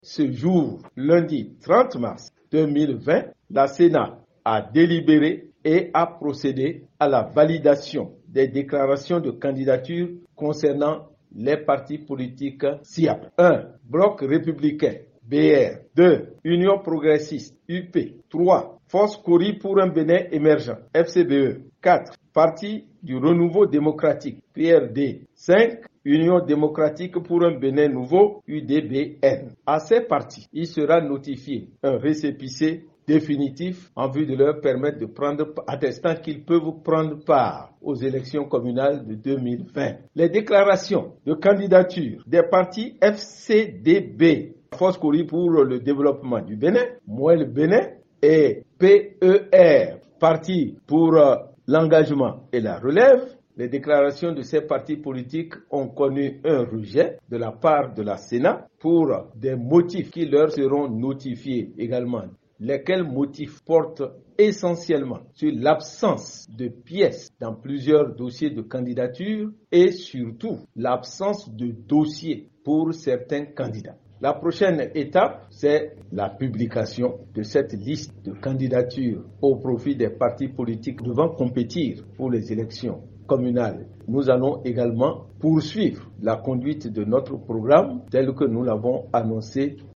Ce jour, lundi 30 mars 2020, la Sénat a délibéré et a procédé à la validation des déclarations de candidature concernant les partis politiques SIAP. 1. Bloc républicain, BR. 2. Union progressiste, UP. 3. Force Cori pour un Bénin émergent, FCBE. 4. Parti du renouveau démocratique, PRD. 5. Union démocratique pour un Bénin nouveau, UDBN. À ces partis, il sera notifié un récépissé définitif en vue de leur permettre de prendre, attestant qu'ils peuvent prendre part aux élections communales de 2020. Les déclarations de candidature des partis FCDB, Force Cori pour le développement du Bénin, Moël Bénin, et PER, Parti pour l'engagement et la relève. Les déclarations de ces partis politiques ont connu un rejet de la part de la Sénat pour des motifs qui leur seront notifiés également. Lesquels motifs portent essentiellement sur l'absence de pièces dans plusieurs dossiers de candidature et surtout l'absence de dossiers pour certains candidats. La prochaine étape, c'est la publication de cette liste de candidatures au profit des partis politiques devant compétir pour les élections communales. Nous allons également poursuivre la conduite de notre programme tel que nous l'avons annoncé